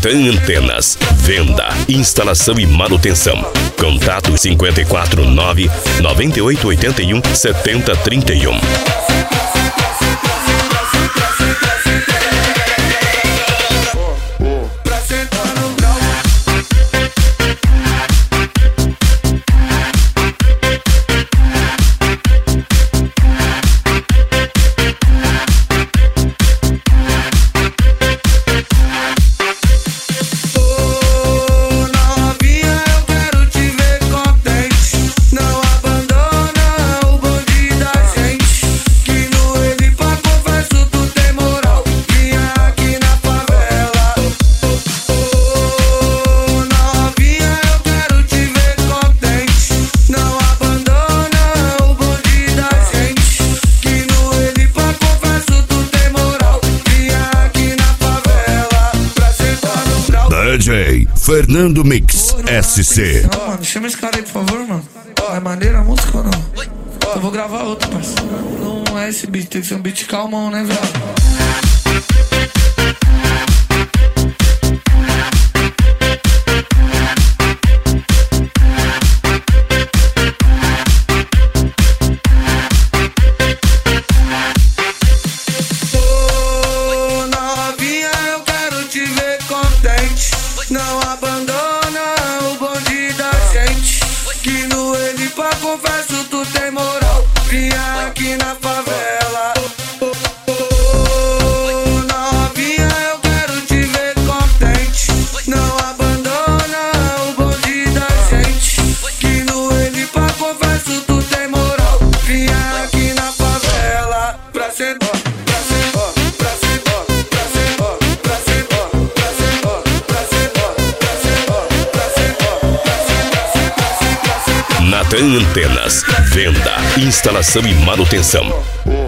Natan Antenas, venda, instalação e manutenção. Contato 549 9881 7031. DJ Fernando Mix SC. Não, mano, chama esse cara aí, por favor, mano. É maneira a música ou não? Eu vou gravar outro, parceiro. Não é esse beat, tem que ser um beat calmão, né, velho? Não abandona o bonde da gente, que no ele pra confesso tu tem moral. Vinha aqui na favela. Novinha, eu quero te ver contente. Não abandona o bonde da gente, que no ele pra confesso tu tem moral. Vinha aqui na favela pra sentar. Natan Antenas, venda, instalação e manutenção.